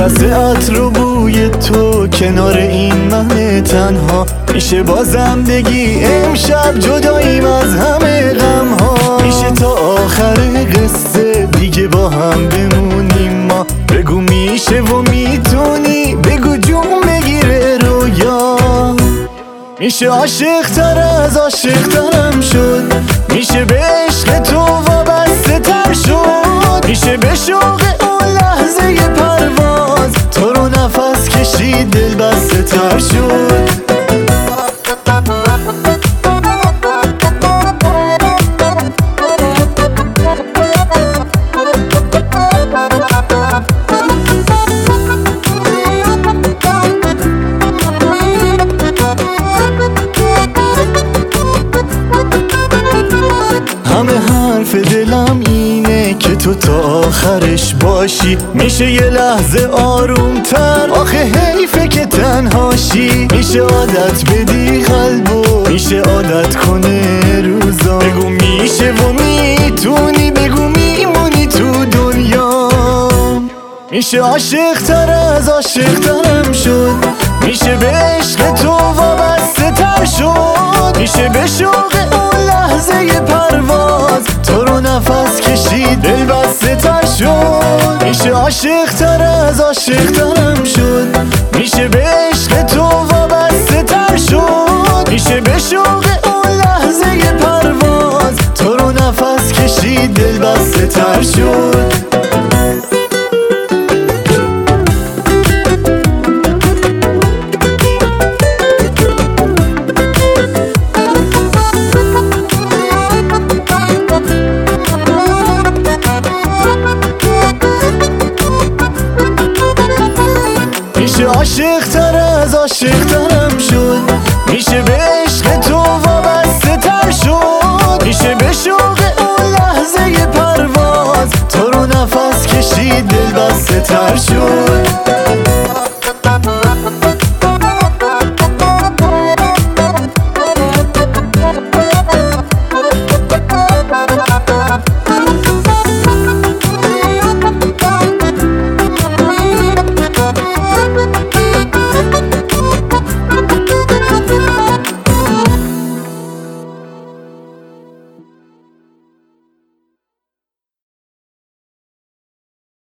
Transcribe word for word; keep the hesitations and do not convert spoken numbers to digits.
نفس عطر و بوی تو کنار این من تنها. میشه بازم بگی امشب جداییم از همه غم ها. میشه تا آخر قصه دیگه با هم بمونیم ما. بگو میشه و میتونی، بگو جون بگیره رویا. میشه عاشق تر از عاشق ترم شد، میشه به عشق تو وابسته تر شد. میشه به شوق اون لحظه پرواز تو رو نفس کشید دل بسته تر شد. همه حرف دلم اینه که تو تا آخرش باشی. میشه یه لحظه آروم تر، آخه حیفه که تنهاشی. میشه عادت بدی قلبو، میشه عادت کنه روزا. بگو میشه و میتونی، بگو میمونی تو دنیا. میشه عاشق تر از عاشق ترم شد، میشه به عشق تو وابسته تر شد. میشه به شوق اون لحظه پرواز تو رو نفس کشید دل بسته تر شد. میشه عاشق تر از عاشق ترم شد، میشه به عشق تو وابسته تر شد. میشه به شوق اون لحظه پرواز تو رو نفس کشید دل بسته تر شد. میشه عاشق تر از عاشق ترم شد، میشه به عشق تو وابسته تر شد. میشه به شوق اون لحظه پرواز تو رو نفس کشید دل بسته تر شد.